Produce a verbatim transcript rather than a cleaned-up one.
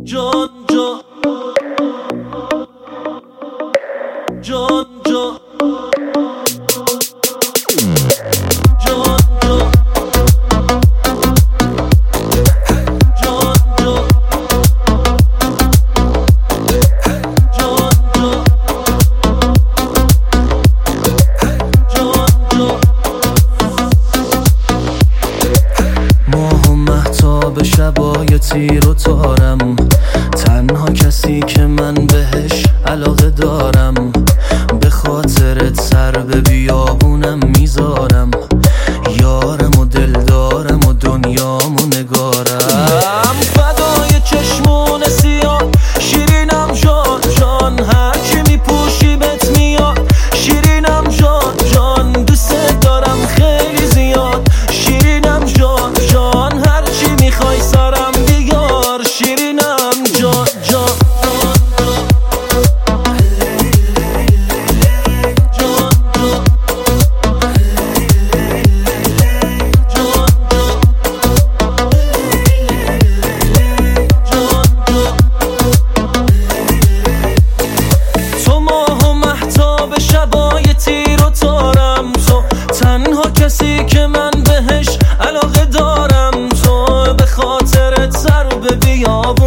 جان جان جان جان جان جان به شبای تیر و تارم، تنها کسی که من بهش علاقه دارم. به خاطرت سر به بیابونم میذارم، یارم و دلدارم و دنیام و نگارم. فدای چشمون سیاه شیرینم جان جان، هرچی میپوشی بهت میاد شیرینم جان جان. دوست دارم خیلی زیاد شیرینم جان جان، هرچی میخوای سرم بیار شیرینم جان جان. تو ماه و مهتاب شبای تیر و تارم، تو تنها کسی که من بهش علاقه دارم. تو به خاطرت سر به بیابونم